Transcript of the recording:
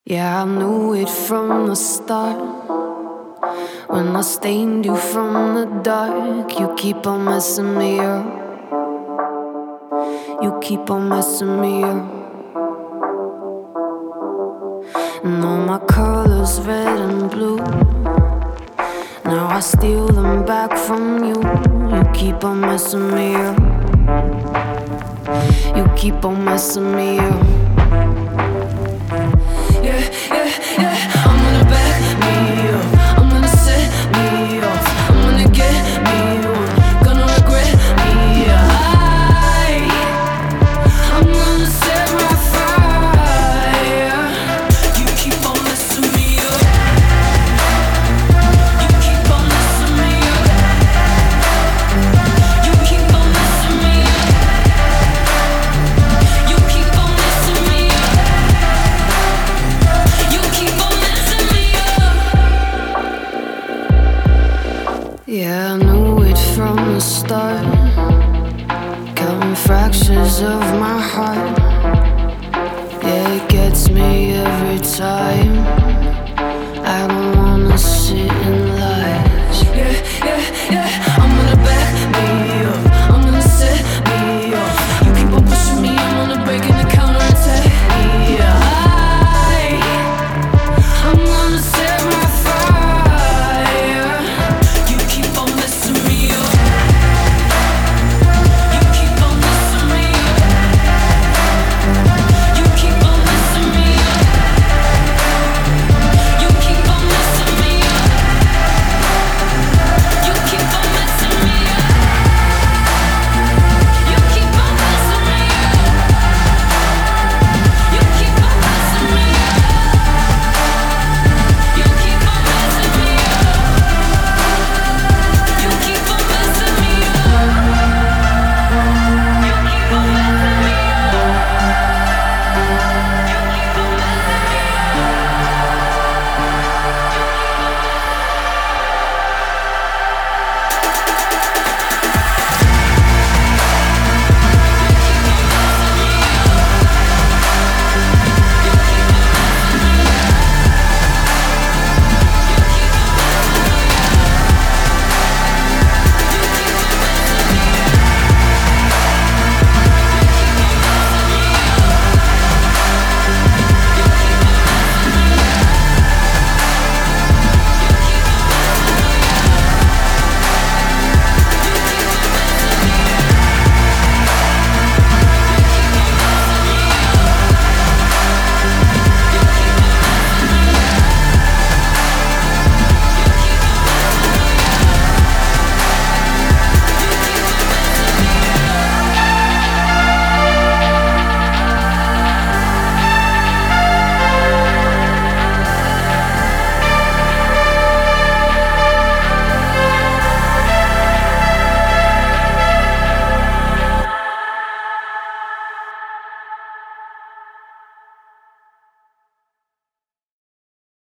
Yeah, I knew it from the start. When I stained you from the dark, you keep on messing me up. You keep on messing me up. And all my colors, red and blue, now I steal them back from you. You keep on messing me up. You keep on messing me up. Yeah, yeah, yeah. I'm gonna back me up. I'm gonna set me off. I'm gonna get me one. Gonna regret me. I'm gonna set my fire. You keep on messing me up. You keep on messing me up. You keep on messing me up. You keep on messing me up. You keep on messing me up. Yeah, I knew it from the start. Counting fractures of my heart. Yeah, it gets me every time.